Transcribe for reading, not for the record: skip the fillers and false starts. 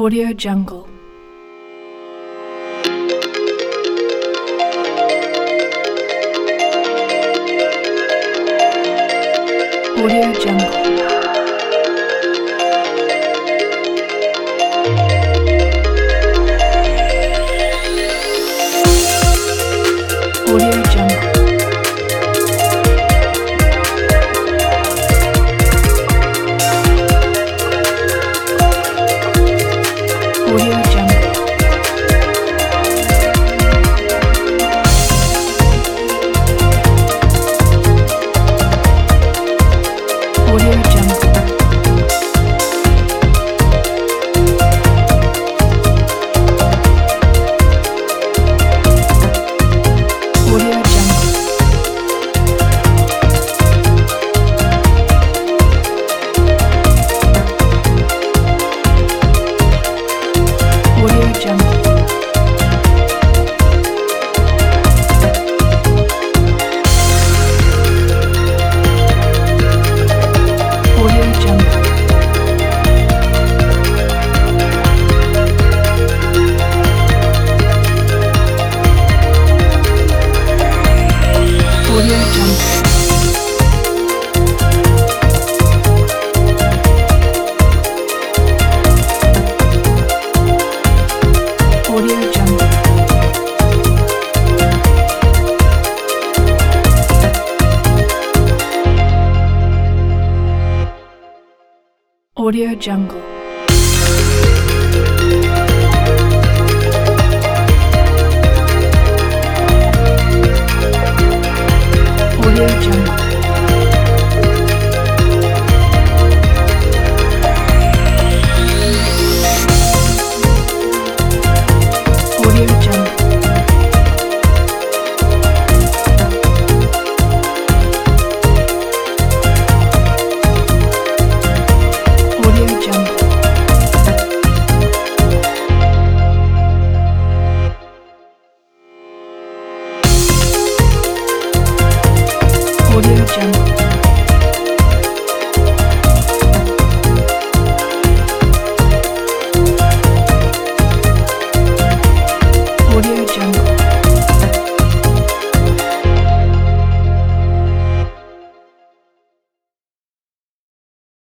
Audio Jungle. Audio Jungle. Audio Jungle. Audio Jungle. Audio Jungle. Audio Jungle. Audio Jungle. Audio Jungle. Audio Jungle. Audio Jungle. Audio Jungle. Audio Jungle. Audio Jungle. Audio Jungle. Audio Jungle.